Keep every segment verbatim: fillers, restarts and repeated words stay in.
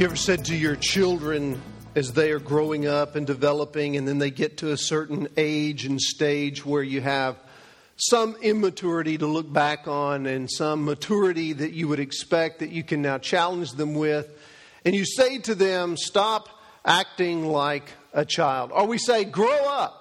You ever said to your children as they are growing up and developing, and then they get to a certain age and stage where you have some immaturity to look back on and some maturity that you would expect that you can now challenge them with, and you say to them, stop acting like a child. Or we say, grow up.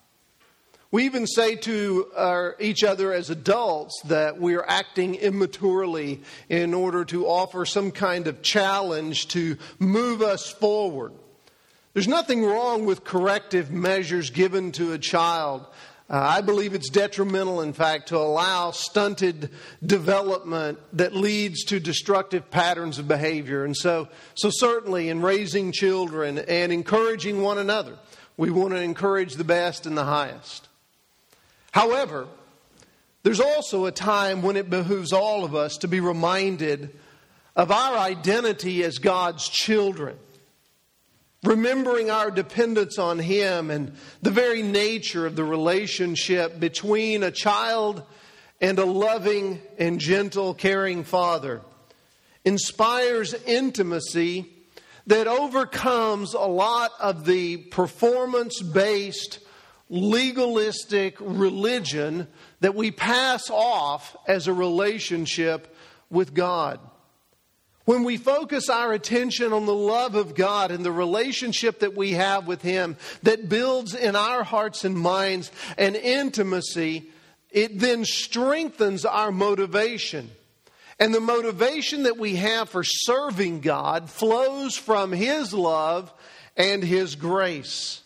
We even say to our, each other as adults that we're acting immaturely in order to offer some kind of challenge to move us forward. There's nothing wrong with corrective measures given to a child. Uh, I believe it's detrimental, in fact, to allow stunted development that leads to destructive patterns of behavior. And so, so certainly in raising children and encouraging one another, we want to encourage the best and the highest. However, there's also a time when it behooves all of us to be reminded of our identity as God's children, remembering our dependence on Him and the very nature of the relationship between a child and a loving and gentle, caring father inspires intimacy that overcomes a lot of the performance-based legalistic religion that we pass off as a relationship with God. When we focus our attention on the love of God and the relationship that we have with Him that builds in our hearts and minds an intimacy, it then strengthens our motivation. And the motivation that we have for serving God flows from His love and His grace.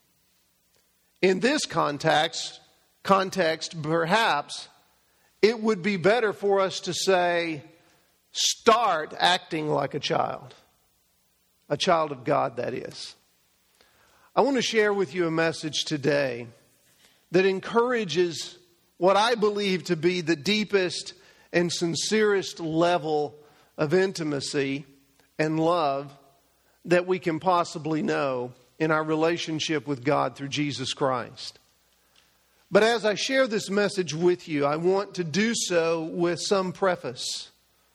In this context, context, perhaps, it would be better for us to say, start acting like a child. A child of God, that is. I want to share with you a message today that encourages what I believe to be the deepest and sincerest level of intimacy and love that we can possibly know in our relationship with God through Jesus Christ. But as I share this message with you, I want to do so with some preface.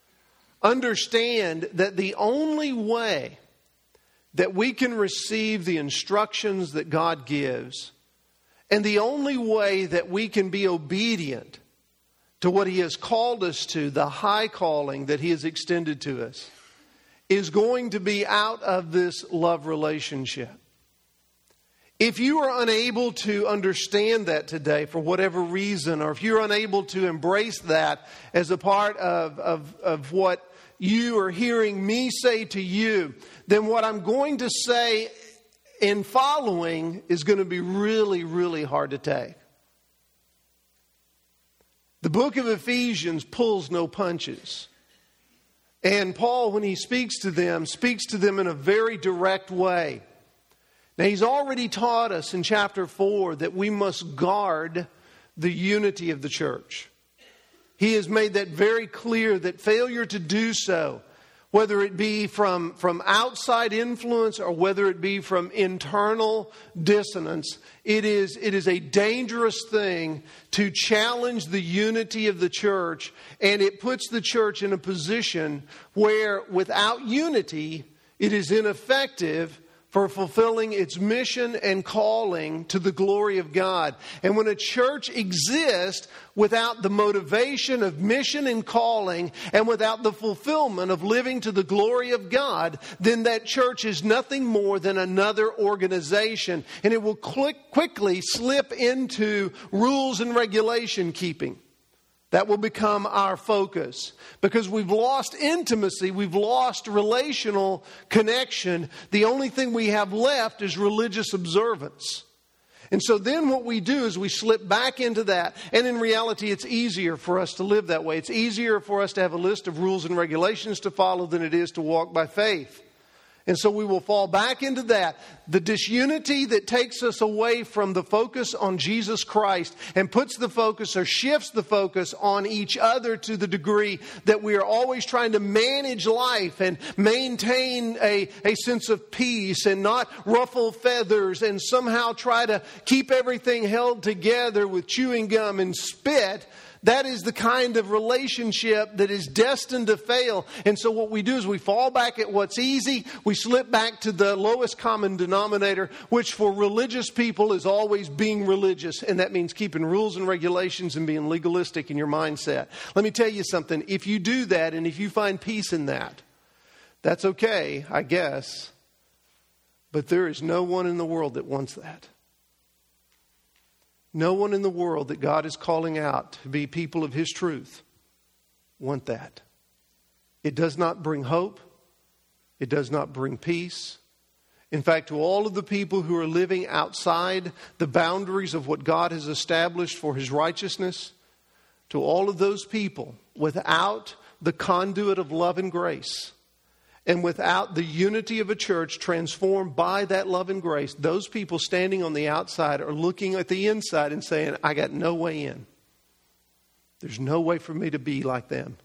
Understand that the only way that we can receive the instructions that God gives, and the only way that we can be obedient to what He has called us to, the high calling that He has extended to us, is going to be out of this love relationship. If you are unable to understand that today for whatever reason, or if you're unable to embrace that as a part of, of, of what you are hearing me say to you, then what I'm going to say in following is going to be really, really hard to take. The book of Ephesians pulls no punches. And Paul, when he speaks to them, speaks to them in a very direct way. Now, he's already taught us in chapter four that we must guard the unity of the church. He has made that very clear that failure to do so, whether it be from, from outside influence or whether it be from internal dissonance, it is, it is a dangerous thing to challenge the unity of the church, and it puts the church in a position where without unity, it is ineffective for fulfilling its mission and calling to the glory of God. And when a church exists without the motivation of mission and calling, and without the fulfillment of living to the glory of God, then that church is nothing more than another organization. And it will quick, quickly slip into rules and regulation keeping. That will become our focus. Because we've lost intimacy, we've lost relational connection. The only thing we have left is religious observance. And so then what we do is we slip back into that. And in reality, it's easier for us to live that way. It's easier for us to have a list of rules and regulations to follow than it is to walk by faith. And so we will fall back into that. The disunity that takes us away from the focus on Jesus Christ and puts the focus or shifts the focus on each other to the degree that we are always trying to manage life and maintain a, a sense of peace and not ruffle feathers and somehow try to keep everything held together with chewing gum and spit. That is the kind of relationship that is destined to fail. And so what we do is we fall back at what's easy. We slip back to the lowest common denominator, which for religious people is always being religious. And that means keeping rules and regulations and being legalistic in your mindset. Let me tell you something. If you do that and if you find peace in that, that's okay, I guess. But there is no one in the world that wants that. No one in the world that God is calling out to be people of His truth want that. It does not bring hope. It does not bring peace. In fact, to all of the people who are living outside the boundaries of what God has established for His righteousness, to all of those people, without the conduit of love and grace, and without the unity of a church transformed by that love and grace, those people standing on the outside are looking at the inside and saying, I got no way in. There's no way for me to be like them.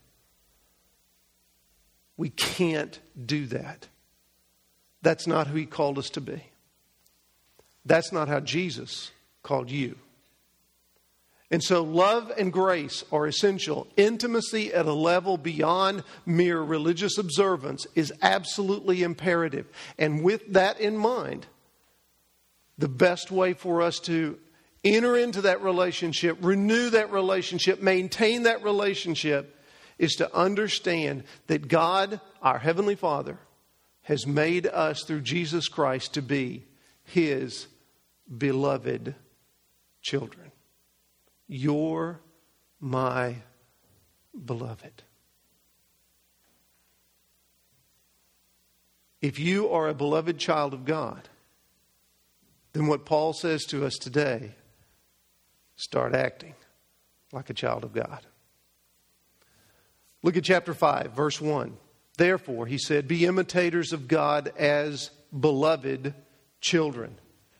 We can't do that. That's not who He called us to be. That's not how Jesus called you. And so love and grace are essential. Intimacy at a level beyond mere religious observance is absolutely imperative. And with that in mind, the best way for us to enter into that relationship, renew that relationship, maintain that relationship, is to understand that God, our Heavenly Father, has made us through Jesus Christ to be His beloved children. You're my beloved. If you are a beloved child of God, then what Paul says to us today, start acting like a child of God. Look at chapter five, verse one. Therefore, he said, be imitators of God as beloved children,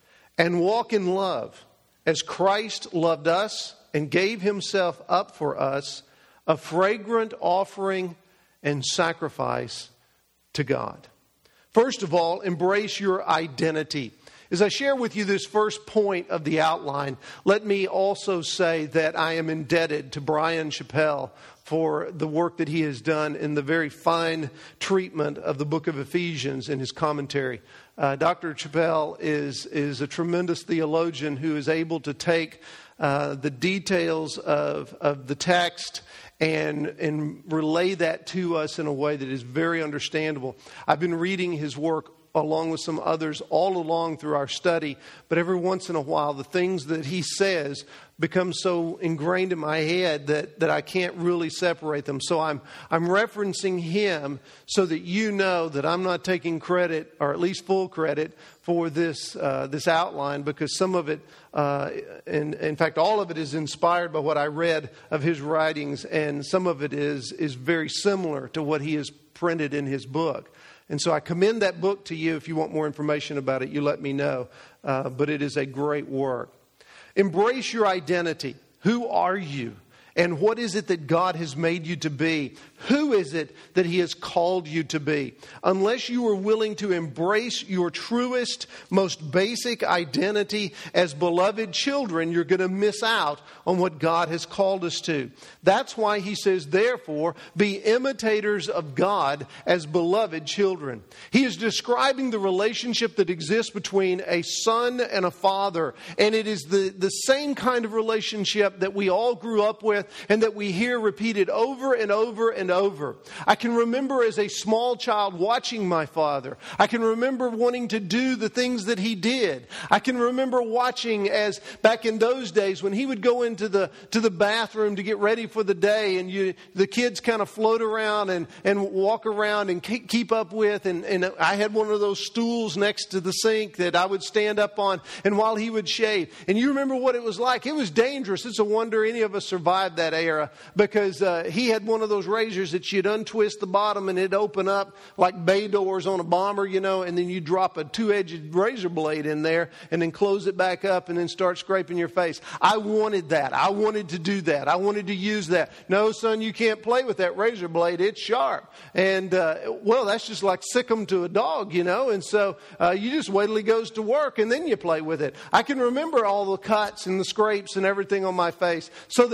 and walk in love, as Christ loved us and gave Himself up for us, a fragrant offering and sacrifice to God. First of all, embrace your identity. As I share with you this first point of the outline, let me also say that I am indebted to Brian Chappell for the work that he has done in the very fine treatment of the book of Ephesians in his commentary. Uh, Doctor Chappell is, is a tremendous theologian who is able to take uh, the details of, of the text and, and relay that to us in a way that is very understandable. I've been reading his work along with some others all along through our study, but every once in a while the things that he says become so ingrained in my head that, that I can't really separate them. So I'm I'm referencing him so that you know that I'm not taking credit, or at least full credit, for this uh, this outline, because some of it, uh, in, in fact all of it, is inspired by what I read of his writings, and some of it is is very similar to what he has printed in his book. And so I commend that book to you. If you want more information about it, you let me know. Uh, but it is a great work. Embrace your identity. Who are you? And what is it that God has made you to be? Who is it that He has called you to be? Unless you are willing to embrace your truest, most basic identity as beloved children, you're going to miss out on what God has called us to. That's why He says, therefore, be imitators of God as beloved children. He is describing the relationship that exists between a son and a father. And it is the, the same kind of relationship that we all grew up with, and that we hear repeated over and over and over. I can remember as a small child watching my father. I can remember wanting to do the things that he did. I can remember watching as back in those days when he would go into the to the bathroom to get ready for the day, and you the kids kind of float around and, and walk around and keep up with. And, and I had one of those stools next to the sink that I would stand up on, and while he would shave. And you remember what it was like. It was dangerous. It's a wonder any of us survived that era, because uh, he had one of those razors that you'd untwist the bottom and it'd open up like bay doors on a bomber, you know, and then you drop a two-edged razor blade in there and then close it back up and then start scraping your face. I wanted that. I wanted to do that. I wanted to use that. No, son, you can't play with that razor blade. It's sharp. And, uh, well, that's just like sick 'em to a dog, you know, and so uh, you just wait till he goes to work and then you play with it. I can remember all the cuts and the scrapes and everything on my face, so that finally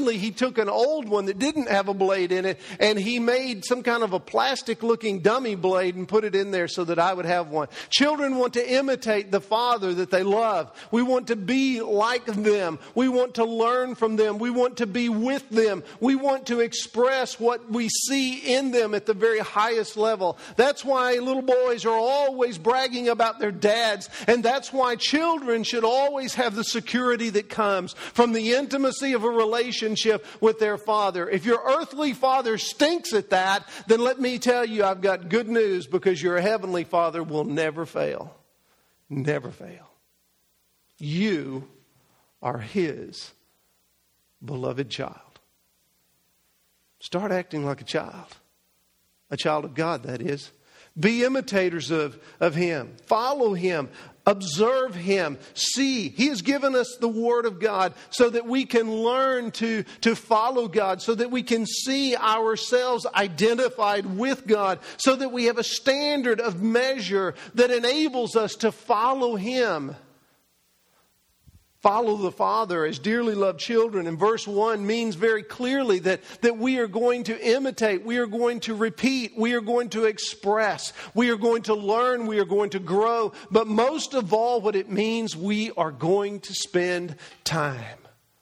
finally, he took an old one that didn't have a blade in it, and he made some kind of a plastic-looking dummy blade and put it in there so that I would have one. Children want to imitate the Father that they love. We want to be like them. We want to learn from them. We want to be with them. We want to express what we see in them at the very highest level. That's why little boys are always bragging about their dads, and that's why children should always have the security that comes from the intimacy of a relationship with their father. If your earthly father stinks at that, then let me tell you, I've got good news, because your heavenly Father will never fail. Never fail. You are His beloved child. Start acting like a child. A child of God, that is. Be imitators of, of Him. Follow Him. Observe Him. See. He has given us the Word of God so that we can learn to, to follow God, so that we can see ourselves identified with God, so that we have a standard of measure that enables us to follow Him. Follow the Father as dearly loved children. And verse one means very clearly that, that we are going to imitate, we are going to repeat, we are going to express, we are going to learn, we are going to grow. But most of all, what it means, we are going to spend time.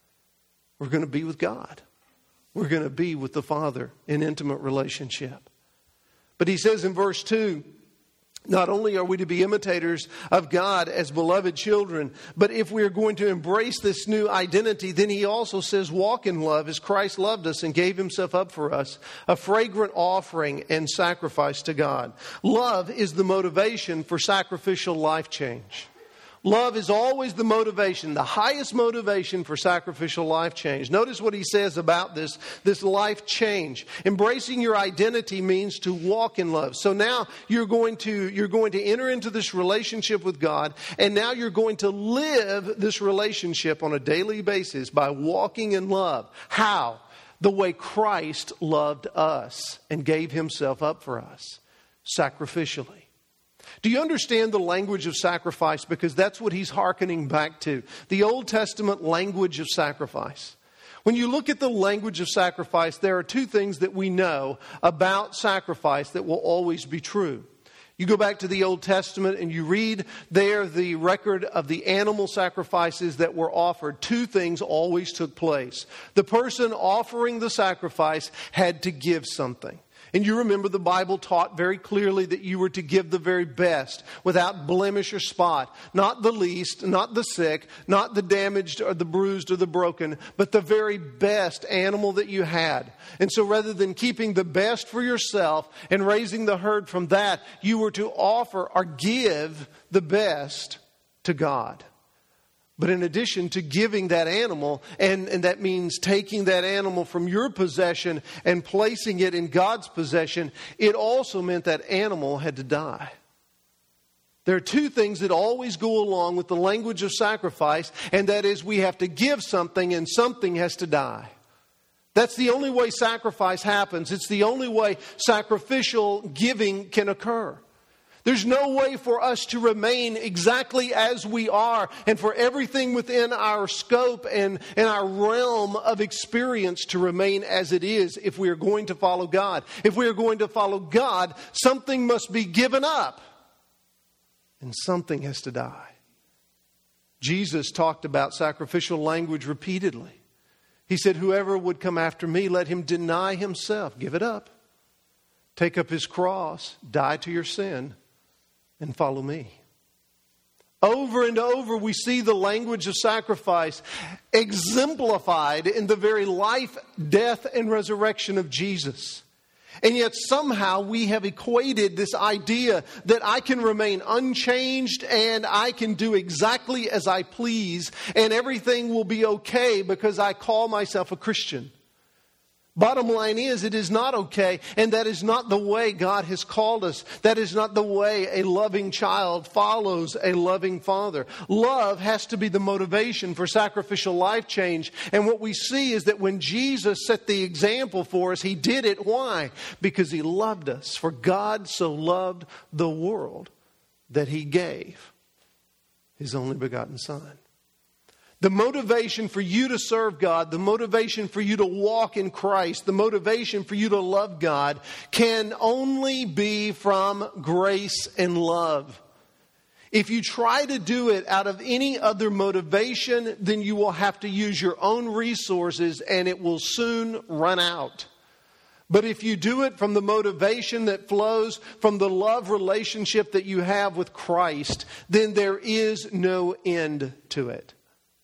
We're going to be with God. We're going to be with the Father in intimate relationship. But he says in verse two, not only are we to be imitators of God as beloved children, but if we are going to embrace this new identity, then he also says, walk in love as Christ loved us and gave Himself up for us, a fragrant offering and sacrifice to God. Love is the motivation for sacrificial life change. Love is always the motivation, the highest motivation for sacrificial life change. Notice what he says about this, this life change. Embracing your identity means to walk in love. So now you're going to, you're going to enter into this relationship with God, and now you're going to live this relationship on a daily basis by walking in love. How? The way Christ loved us and gave Himself up for us, sacrificially. Do you understand the language of sacrifice? Because that's what he's hearkening back to. The Old Testament language of sacrifice. When you look at the language of sacrifice, there are two things that we know about sacrifice that will always be true. You go back to the Old Testament and you read there the record of the animal sacrifices that were offered. Two things always took place. The person offering the sacrifice had to give something. And you remember the Bible taught very clearly that you were to give the very best, without blemish or spot. Not the least, not the sick, not the damaged or the bruised or the broken, but the very best animal that you had. And so rather than keeping the best for yourself and raising the herd from that, you were to offer or give the best to God. But in addition to giving that animal, and, and that means taking that animal from your possession and placing it in God's possession, it also meant that animal had to die. There are two things that always go along with the language of sacrifice, and that is we have to give something and something has to die. That's the only way sacrifice happens. It's the only way sacrificial giving can occur. There's no way for us to remain exactly as we are and for everything within our scope and, and our realm of experience to remain as it is if we are going to follow God. If we are going to follow God, something must be given up and something has to die. Jesus talked about sacrificial language repeatedly. He said, whoever would come after me, let him deny himself, give it up, take up his cross, die to your sin, and follow me. Over and over we see the language of sacrifice exemplified in the very life, death, and resurrection of Jesus. And yet somehow we have equated this idea that I can remain unchanged and I can do exactly as I please and everything will be okay because I call myself a Christian. Bottom line is, it is not okay, and that is not the way God has called us. That is not the way a loving child follows a loving father. Love has to be the motivation for sacrificial life change. And what we see is that when Jesus set the example for us, He did it. Why? Because He loved us. For God so loved the world that He gave His only begotten Son. The motivation for you to serve God, the motivation for you to walk in Christ, the motivation for you to love God can only be from grace and love. If you try to do it out of any other motivation, then you will have to use your own resources and it will soon run out. But if you do it from the motivation that flows from the love relationship that you have with Christ, then there is no end to it.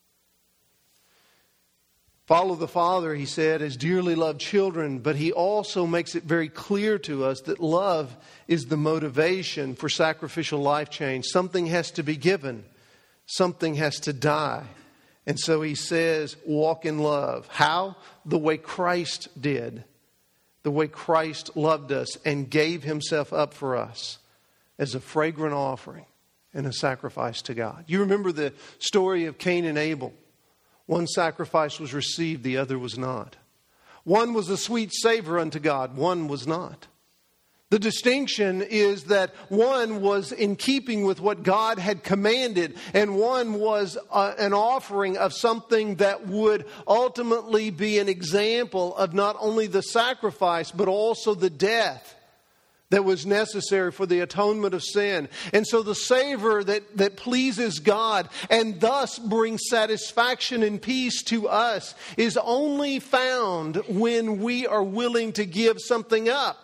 Follow the Father, he said, as dearly loved children, but he also makes it very clear to us that love is the motivation for sacrificial life change. Something has to be given. Something has to die. And so he says, walk in love. How? The way Christ did. The way Christ loved us and gave himself up for us as a fragrant offering and a sacrifice to God. You remember the story of Cain and Abel. One sacrifice was received, the other was not. One was a sweet savor unto God, one was not. The distinction is that one was in keeping with what God had commanded, and one was uh, an offering of something that would ultimately be an example of not only the sacrifice, but also the death that was necessary for the atonement of sin. And so the savor that, that pleases God and thus brings satisfaction and peace to us is only found when we are willing to give something up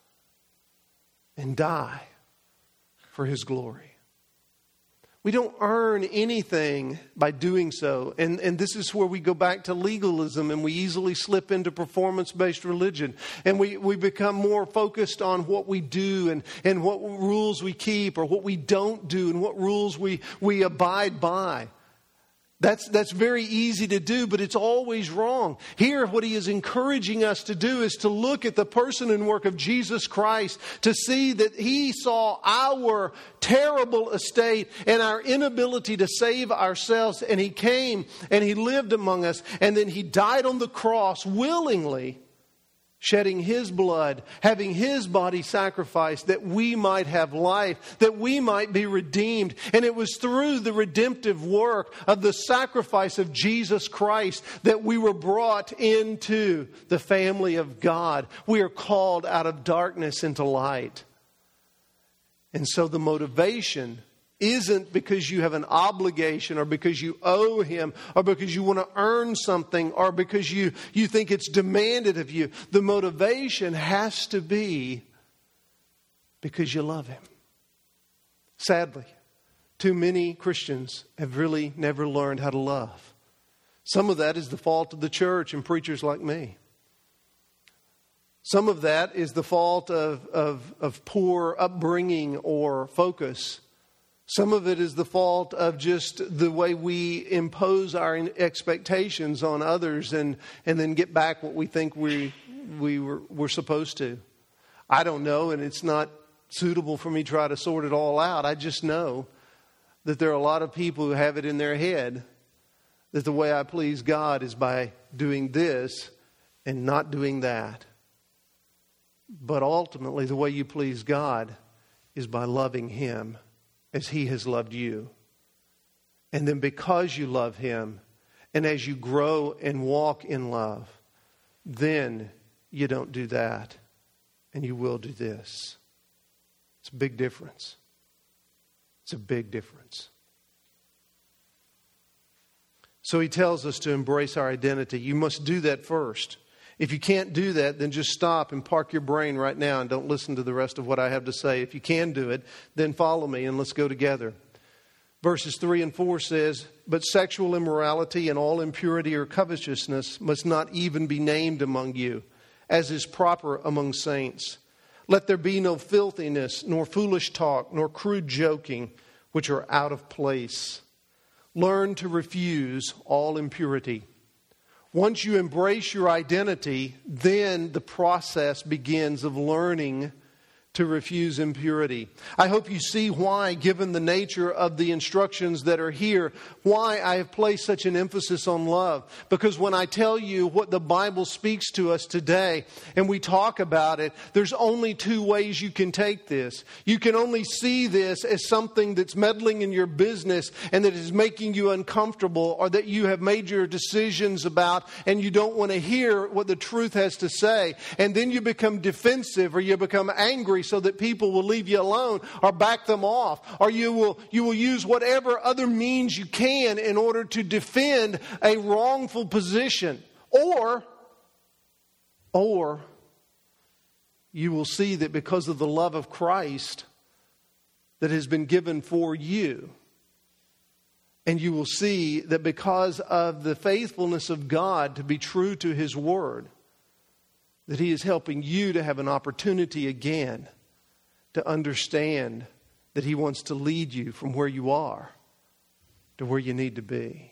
and die for his glory. We don't earn anything by doing so. And, and this is where we go back to legalism and we easily slip into performance-based religion. And we, we become more focused on what we do and, and what rules we keep or what we don't do and what rules we, we abide by. That's, that's very easy to do, but it's always wrong. Here, what he is encouraging us to do is to look at the person and work of Jesus Christ, to see that he saw our terrible estate and our inability to save ourselves, and he came and he lived among us, and then he died on the cross willingly, shedding his blood, having his body sacrificed that we might have life, that we might be redeemed. And it was through the redemptive work of the sacrifice of Jesus Christ that we were brought into the family of God. We are called out of darkness into light. And so the motivation isn't because you have an obligation or because you owe him or because you want to earn something or because you, you think it's demanded of you. The motivation has to be because you love him. Sadly, too many Christians have really never learned how to love. Some of that is the fault of the church and preachers like me. Some of that is the fault of, of, of poor upbringing or focus. Some of it is the fault of just the way we impose our expectations on others and, and then get back what we think we we were, we're supposed to. I don't know, and it's not suitable for me to try to sort it all out. I just know that there are a lot of people who have it in their head that the way I please God is by doing this and not doing that. But ultimately, the way you please God is by loving him as he has loved you. And then because you love him, and as you grow and walk in love, then you don't do that, and you will do this. It's a big difference. It's a big difference. So he tells us to embrace our identity. You must do that first. If you can't do that, then just stop and park your brain right now and don't listen to the rest of what I have to say. If you can do it, then follow me and let's go together. Verses three and four says, "But sexual immorality and all impurity or covetousness must not even be named among you, as is proper among saints. Let there be no filthiness, nor foolish talk, nor crude joking, which are out of place. Learn to refuse all impurity." Once you embrace your identity, then the process begins of learning to refuse impurity. I hope you see why, given the nature of the instructions that are here, why I have placed such an emphasis on love. Because when I tell you what the Bible speaks to us today and we talk about it, there's only two ways you can take this. You can only see this as something that's meddling in your business and that is making you uncomfortable, or that you have made your decisions about and you don't want to hear what the truth has to say. And then you become defensive, or you become angry, so that people will leave you alone or back them off, or you will you will use whatever other means you can in order to defend a wrongful position, or or you will see that because of the love of Christ that has been given for you, and you will see that because of the faithfulness of God to be true to His Word, that He is helping you to have an opportunity again to understand that He wants to lead you from where you are to where you need to be.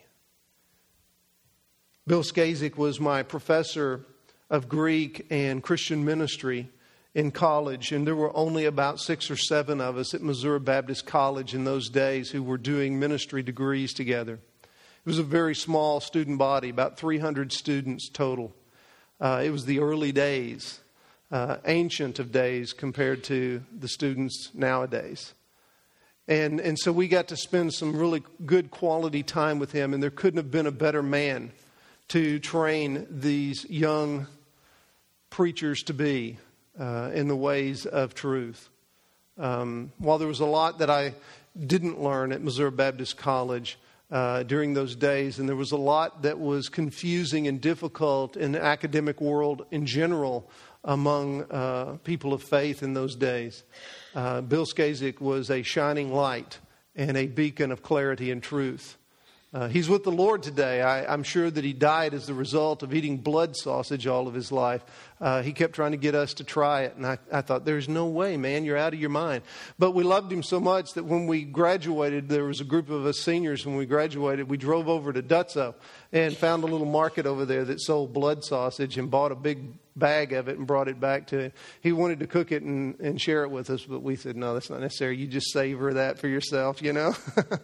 Bill Skazik was my professor of Greek and Christian ministry in college, and there were only about six or seven of us at Missouri Baptist College in those days who were doing ministry degrees together. It was a very small student body, about three hundred students total. Uh, it was the early days. Uh, ancient of days compared to the students nowadays. And and so we got to spend some really good quality time with him, and there couldn't have been a better man to train these young preachers to be uh, in the ways of truth. Um, while there was a lot that I didn't learn at Missouri Baptist College uh, during those days, and there was a lot that was confusing and difficult in the academic world in general, among uh, people of faith in those days, Uh, Bill Skazik was a shining light and a beacon of clarity and truth. Uh, he's with the Lord today. I, I'm sure that he died as the result of eating blood sausage all of his life. Uh, he kept trying to get us to try it. And I, I thought, there's no way, man, you're out of your mind. But we loved him so much that when we graduated, there was a group of us seniors. When we graduated, we drove over to Dutzo and found a little market over there that sold blood sausage and bought a big bag of it and brought it back to him. He wanted to cook it and, and share it with us, but we said, no, that's not necessary. You just savor that for yourself, you know.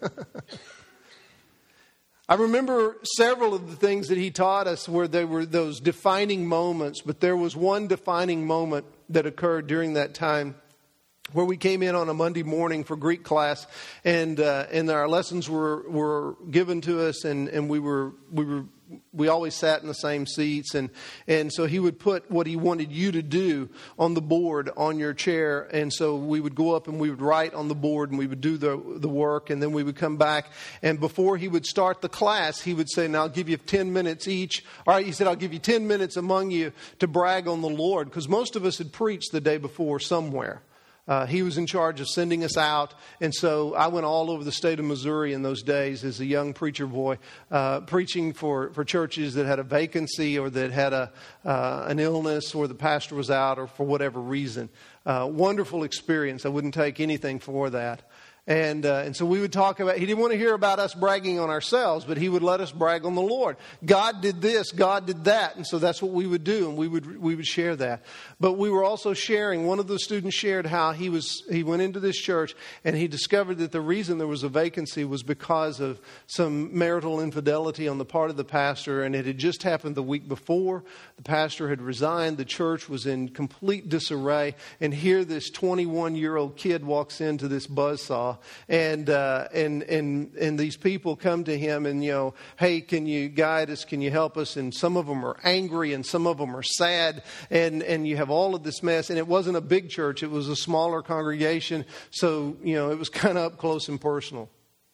I remember several of the things that he taught us where there were those defining moments, but there was one defining moment that occurred during that time where we came in on a Monday morning for Greek class, and uh, and our lessons were were given to us, and, and we were we were we always sat in the same seats, and and so he would put what he wanted you to do on the board on your chair, and so we would go up and we would write on the board, and we would do the the work, and then we would come back, and before he would start the class, he would say, "Now I'll give you ten minutes each." All right, he said, "I'll give you ten minutes among you to brag on the Lord," because most of us had preached the day before somewhere. Uh, he was in charge of sending us out, and so I went all over the state of Missouri in those days as a young preacher boy, uh, preaching for, for churches that had a vacancy or that had a uh, an illness or the pastor was out or for whatever reason. Uh, wonderful experience. I wouldn't take anything for that. And uh, and so we would talk about, he didn't want to hear about us bragging on ourselves, but he would let us brag on the Lord. God did this, God did that. And so that's what we would do, and we would we would share that. But we were also sharing, one of the students shared how he was he went into this church and he discovered that the reason there was a vacancy was because of some marital infidelity on the part of the pastor, and it had just happened the week before. The pastor had resigned, the church was in complete disarray, and here this twenty-one-year-old kid walks into this buzzsaw. And uh, and and and these people come to him and, you know, hey, can you guide us? Can you help us? And some of them are angry and some of them are sad. And, and you have all of this mess. And it wasn't a big church. It was a smaller congregation. So, you know, it was kind of up close and personal.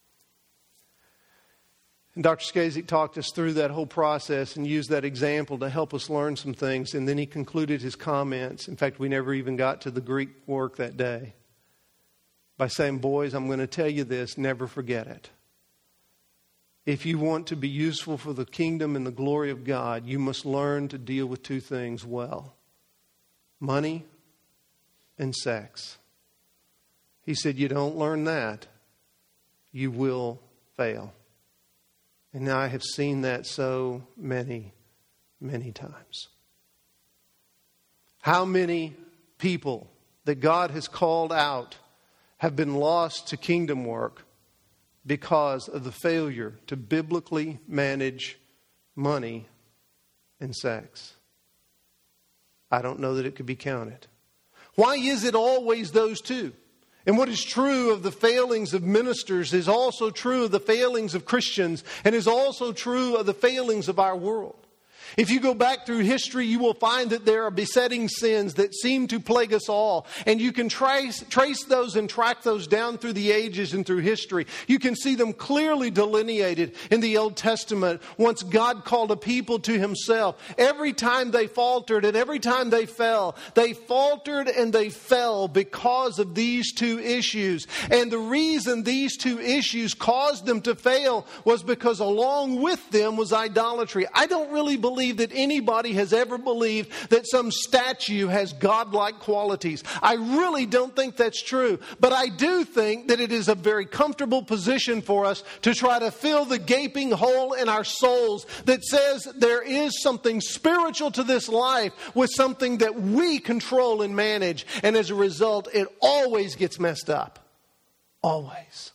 And Doctor Skazik talked us through that whole process and used that example to help us learn some things. And then he concluded his comments. In fact, we never even got to the Greek work that day, by saying, boys, I'm going to tell you this, never forget it. If you want to be useful for the kingdom and the glory of God, you must learn to deal with two things well: money and sex. He said, you don't learn that, you will fail. And I have seen that so many, many times. How many people that God has called out have been lost to kingdom work because of the failure to biblically manage money and sex. I don't know that it could be counted. Why is it always those two? And what is true of the failings of ministers is also true of the failings of Christians and is also true of the failings of our world. If you go back through history, you will find that there are besetting sins that seem to plague us all. And you can trace, trace those and track those down through the ages and through history. You can see them clearly delineated in the Old Testament once God called a people to Himself. Every time they faltered and every time they fell, they faltered and they fell because of these two issues. And the reason these two issues caused them to fail was because along with them was idolatry. I don't really believe that anybody has ever believed that some statue has godlike qualities. I really don't think that's true. But I do think that it is a very comfortable position for us to try to fill the gaping hole in our souls that says there is something spiritual to this life with something that we control and manage. And as a result, it always gets messed up. Always.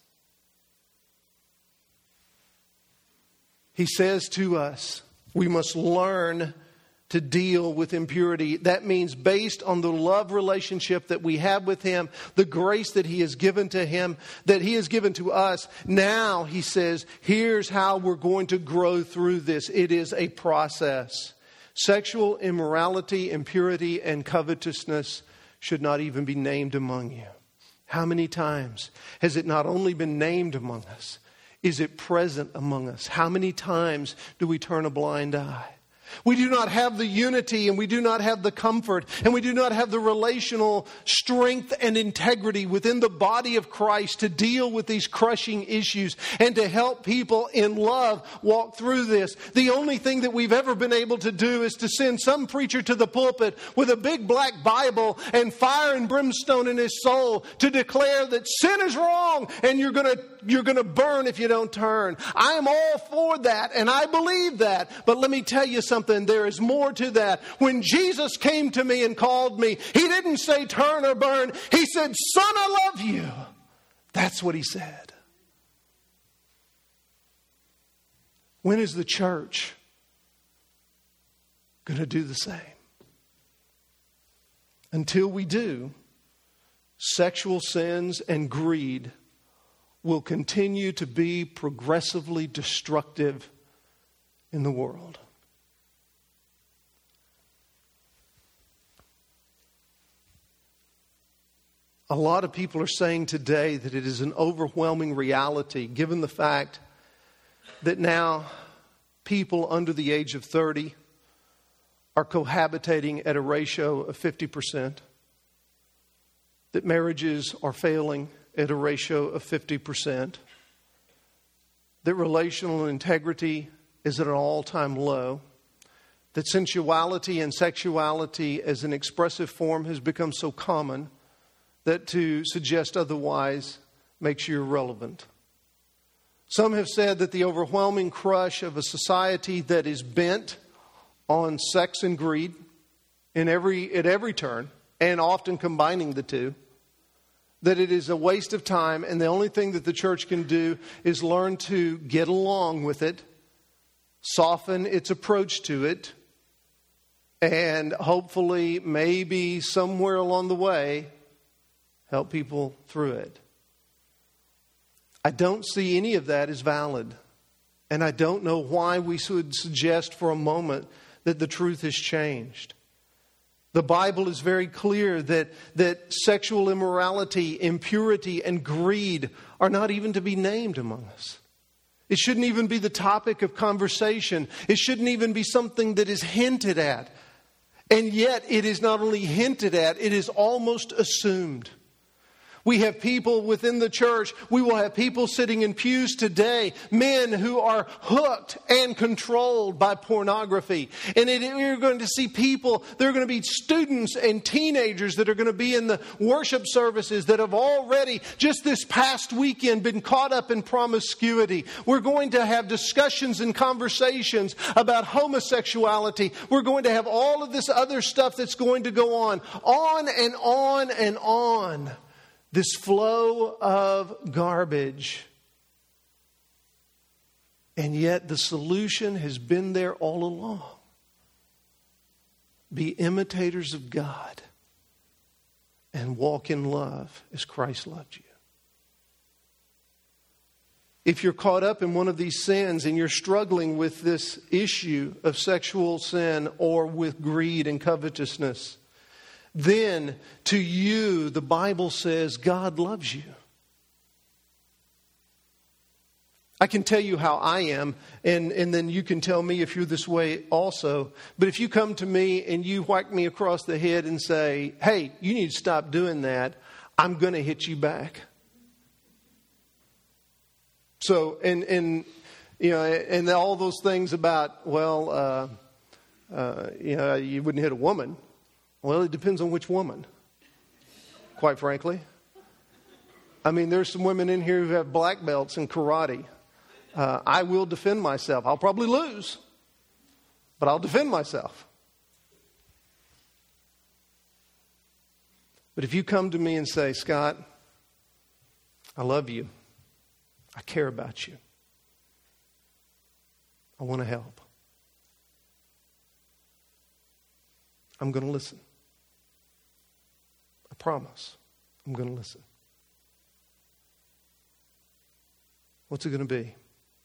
He says to us, we must learn to deal with impurity. That means based on the love relationship that we have with Him, the grace that He has given to Him, that He has given to us. Now, He says, here's how we're going to grow through this. It is a process. Sexual immorality, impurity, and covetousness should not even be named among you. How many times has it not only been named among us? Is it present among us? How many times do we turn a blind eye? We do not have the unity and we do not have the comfort and we do not have the relational strength and integrity within the body of Christ to deal with these crushing issues and to help people in love walk through this. The only thing that we've ever been able to do is to send some preacher to the pulpit with a big black Bible and fire and brimstone in his soul to declare that sin is wrong and you're going to you're going to burn if you don't turn. I am all for that and I believe that. But let me tell you something. There is more to that. When Jesus came to me and called me, He didn't say turn or burn. He said, son, I love you. That's what He said. When is the church going to do the same? Until we do, sexual sins and greed will continue to be progressively destructive in the world. A lot of people are saying today that it is an overwhelming reality, given the fact that now people under the age of thirty are cohabitating at a ratio of fifty percent, that marriages are failing at a ratio of fifty percent, that relational integrity is at an all-time low, that sensuality and sexuality as an expressive form has become so common that to suggest otherwise makes you irrelevant. Some have said that the overwhelming crush of a society that is bent on sex and greed in every at every turn, and often combining the two, that it is a waste of time, and the only thing that the church can do is learn to get along with it, soften its approach to it, and hopefully, maybe somewhere along the way, help people through it. I don't see any of that as valid. And I don't know why we should suggest for a moment that the truth has changed. The Bible is very clear that, that sexual immorality, impurity, and greed are not even to be named among us. It shouldn't even be the topic of conversation. It shouldn't even be something that is hinted at. And yet it is not only hinted at, it is almost assumed. We have people within the church. We will have people sitting in pews today, men who are hooked and controlled by pornography. And it, you're going to see people, there are going to be students and teenagers that are going to be in the worship services that have already, just this past weekend, been caught up in promiscuity. We're going to have discussions and conversations about homosexuality. We're going to have all of this other stuff that's going to go on, on and on and on. This flow of garbage. And yet the solution has been there all along. Be imitators of God and walk in love as Christ loved you. If you're caught up in one of these sins and you're struggling with this issue of sexual sin or with greed and covetousness, then to you, the Bible says, God loves you. I can tell you how I am, and, and then you can tell me if you're this way also. But if you come to me and you whack me across the head and say, hey, you need to stop doing that, I'm going to hit you back. So, and, and you know, and all those things about, well, uh, uh, you know, you wouldn't hit a woman. Well, it depends on which woman, quite frankly. I mean, there's some women in here who have black belts in karate. Uh, I will defend myself. I'll probably lose, but I'll defend myself. But if you come to me and say, Scott, I love you. I care about you. I want to help. I'm going to listen. I promise I'm going to listen. What's it going to be?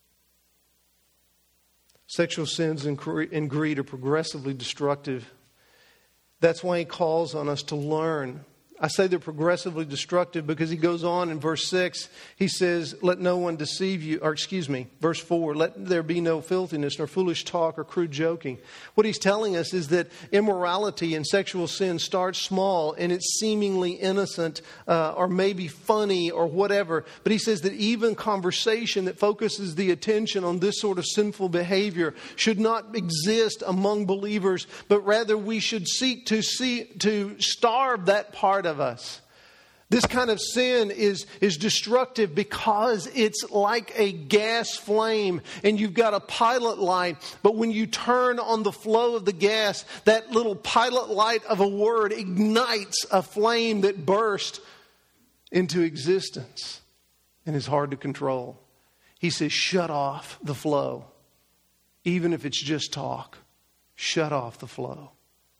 Sexual sins and greed are progressively destructive. That's why he calls on us to learn. I say they're progressively destructive because he goes on in verse six. He says, let no one deceive you. Or excuse me, verse four. Let there be no filthiness, nor foolish talk, or crude joking. What he's telling us is that immorality and sexual sin starts small and it's seemingly innocent uh, or maybe funny or whatever. But he says that even conversation that focuses the attention on this sort of sinful behavior should not exist among believers, but rather we should seek to see to starve that part of us. This kind of sin is, is destructive because it's like a gas flame and you've got a pilot light, but when you turn on the flow of the gas, that little pilot light of a word ignites a flame that bursts into existence and is hard to control. He says, shut off the flow. Even if it's just talk, shut off the flow.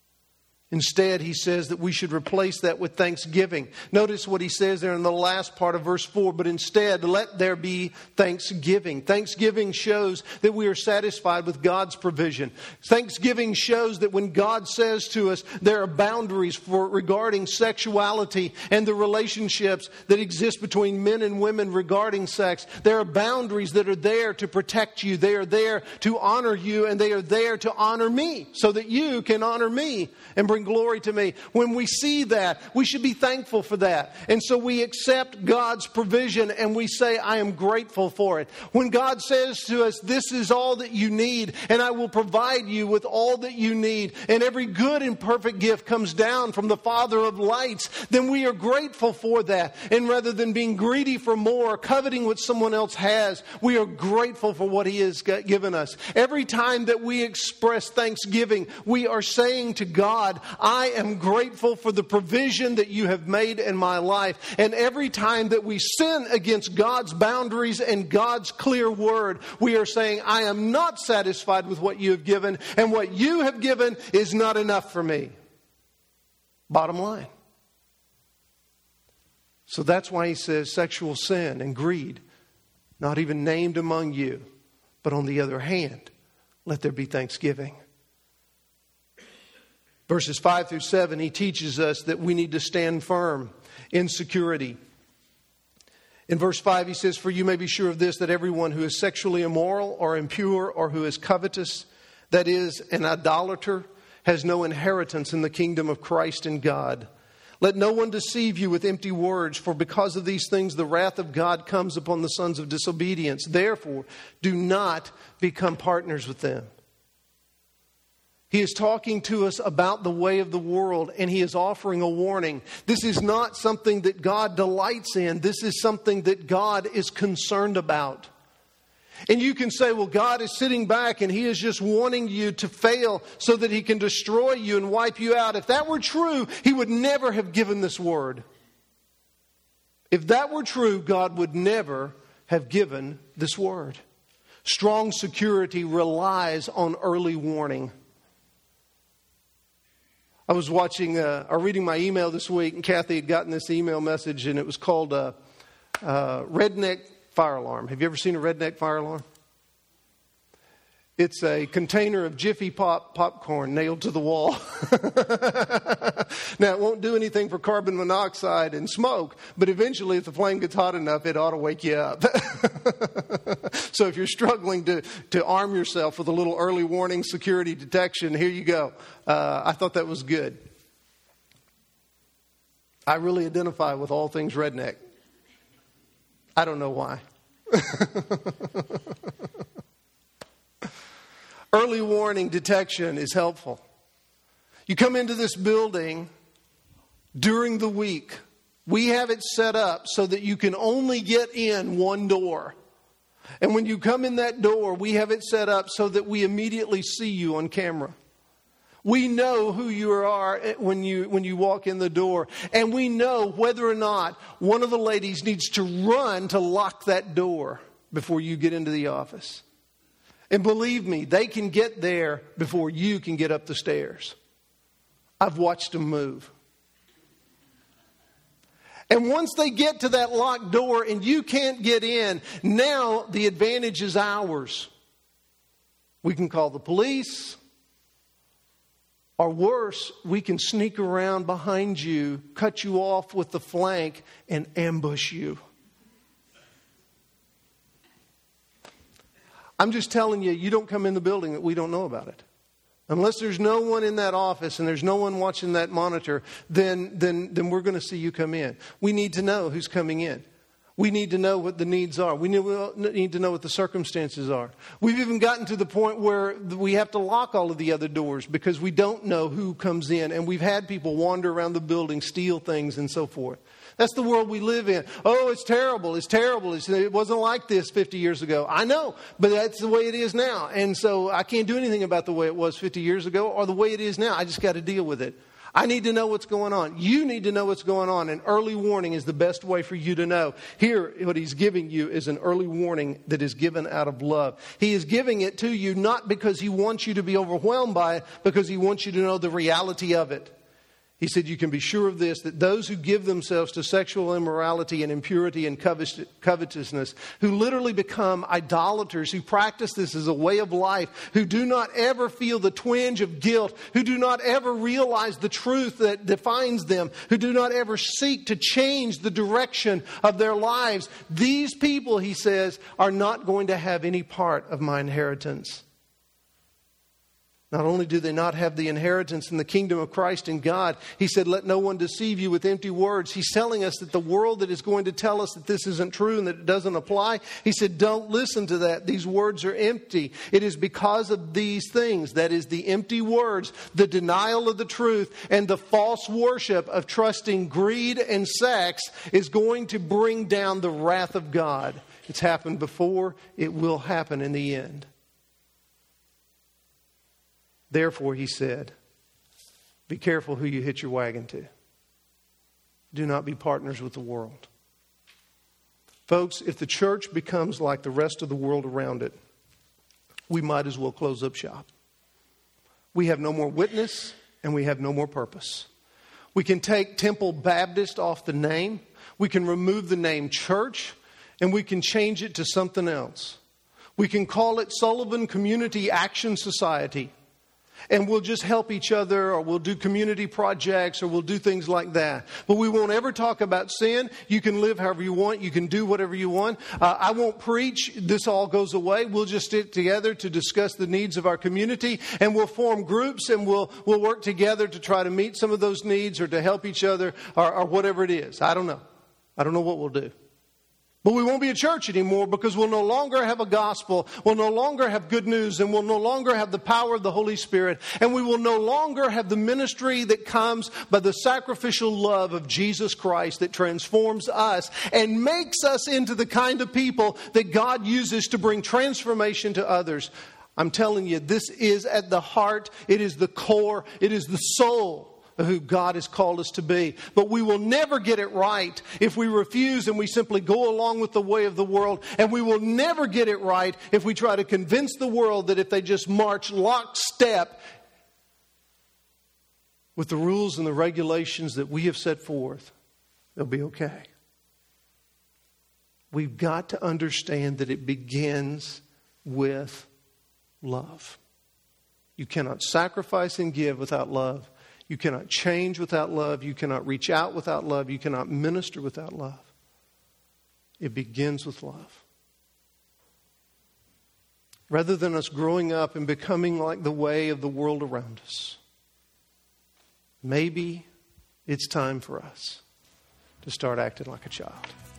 Instead, he says that we should replace that with thanksgiving. Notice what he says there in the last part of verse four. But instead, let there be thanksgiving. Thanksgiving shows that we are satisfied with God's provision. Thanksgiving shows that when God says to us there are boundaries for regarding sexuality and the relationships that exist between men and women regarding sex, there are boundaries that are there to protect you. They are there to honor you, and they are there to honor me so that you can honor me and bring glory to me. When we see that, we should be thankful for that. And so we accept God's provision and we say, I am grateful for it. When God says to us, this is all that you need, and I will provide you with all that you need, and every good and perfect gift comes down from the Father of lights, then we are grateful for that. And rather than being greedy for more, coveting what someone else has, we are grateful for what He has given us. Every time that we express thanksgiving, we are saying to God, I am grateful for the provision that you have made in my life. And every time that we sin against God's boundaries and God's clear word, we are saying, I am not satisfied with what you have given, and what you have given is not enough for me. Bottom line. So that's why he says sexual sin and greed, not even named among you, but on the other hand, let there be thanksgiving. Verses five through seven, he teaches us that we need to stand firm in security. In verse five, he says, for you may be sure of this, that everyone who is sexually immoral or impure or who is covetous, that is, an idolater, has no inheritance in the kingdom of Christ and God. Let no one deceive you with empty words, for because of these things the wrath of God comes upon the sons of disobedience. Therefore, do not become partners with them. He is talking to us about the way of the world, and he is offering a warning. This is not something that God delights in. This is something that God is concerned about. And you can say, well, God is sitting back and he is just wanting you to fail so that he can destroy you and wipe you out. If that were true, he would never have given this word. If that were true, God would never have given this word. Strong security relies on early warning. I was watching, uh, or reading my email this week, and Kathy had gotten this email message, and it was called uh, uh, Redneck Fire Alarm. Have you ever seen a redneck fire alarm? It's a container of Jiffy Pop popcorn nailed to the wall. Now, it won't do anything for carbon monoxide and smoke, but eventually if the flame gets hot enough, it ought to wake you up. So if you're struggling to, to arm yourself with a little early warning security detection, here you go. Uh, I thought that was good. I really identify with all things redneck. I don't know why. Early warning detection is helpful. You come into this building during the week. We have it set up so that you can only get in one door. And when you come in that door, we have it set up so that we immediately see you on camera. We know who you are when you when you walk in the door. And we know whether or not one of the ladies needs to run to lock that door before you get into the office. And believe me, they can get there before you can get up the stairs. I've watched them move. And once they get to that locked door and you can't get in, now the advantage is ours. We can call the police. Or worse, we can sneak around behind you, cut you off with the flank, and ambush you. I'm just telling you, you don't come in the building that we don't know about it. Unless there's no one in that office and there's no one watching that monitor, then, then, then we're going to see you come in. We need to know who's coming in. We need to know what the needs are. We need to know what the circumstances are. We've even gotten to the point where we have to lock all of the other doors because we don't know who comes in. And we've had people wander around the building, steal things, and so forth. That's the world we live in. Oh, it's terrible. It's terrible. It's, it wasn't like this fifty years ago. I know, but that's the way it is now. And so I can't do anything about the way it was fifty years ago or the way it is now. I just got to deal with it. I need to know what's going on. You need to know what's going on. And early warning is the best way for you to know. Here, what he's giving you is an early warning that is given out of love. He is giving it to you not because he wants you to be overwhelmed by it, because he wants you to know the reality of it. He said, you can be sure of this, that those who give themselves to sexual immorality and impurity and covetousness, who literally become idolaters, who practice this as a way of life, who do not ever feel the twinge of guilt, who do not ever realize the truth that defines them, who do not ever seek to change the direction of their lives, these people, he says, are not going to have any part of my inheritance. Not only do they not have the inheritance in the kingdom of Christ and God, he said, let no one deceive you with empty words. He's telling us that the world that is going to tell us that this isn't true and that it doesn't apply, he said, don't listen to that. These words are empty. It is because of these things, that is the empty words, the denial of the truth, and the false worship of trusting greed and sex is going to bring down the wrath of God. It's happened before. It will happen in the end. Therefore, he said, be careful who you hitch your wagon to. Do not be partners with the world. Folks, if the church becomes like the rest of the world around it, we might as well close up shop. We have no more witness and we have no more purpose. We can take Temple Baptist off the name. We can remove the name church and we can change it to something else. We can call it Sullivan Community Action Society. And we'll just help each other, or we'll do community projects, or we'll do things like that. But we won't ever talk about sin. You can live however you want. You can do whatever you want. Uh, I won't preach. This all goes away. We'll just sit together to discuss the needs of our community, and we'll form groups, and we'll we'll work together to try to meet some of those needs or to help each other, or, or whatever it is. I don't know. I don't know what we'll do. But we won't be a church anymore, because we'll no longer have a gospel. We'll no longer have good news, and we'll no longer have the power of the Holy Spirit. And we will no longer have the ministry that comes by the sacrificial love of Jesus Christ that transforms us and makes us into the kind of people that God uses to bring transformation to others. I'm telling you, this is at the heart. It is the core. It is the soul of who God has called us to be. But we will never get it right if we refuse and we simply go along with the way of the world. And we will never get it right if we try to convince the world that if they just march lockstep with the rules and the regulations that we have set forth, they'll be okay. We've got to understand that it begins with love. You cannot sacrifice and give without love. You cannot change without love. You cannot reach out without love. You cannot minister without love. It begins with love. Rather than us growing up and becoming like the way of the world around us, maybe it's time for us to start acting like a child.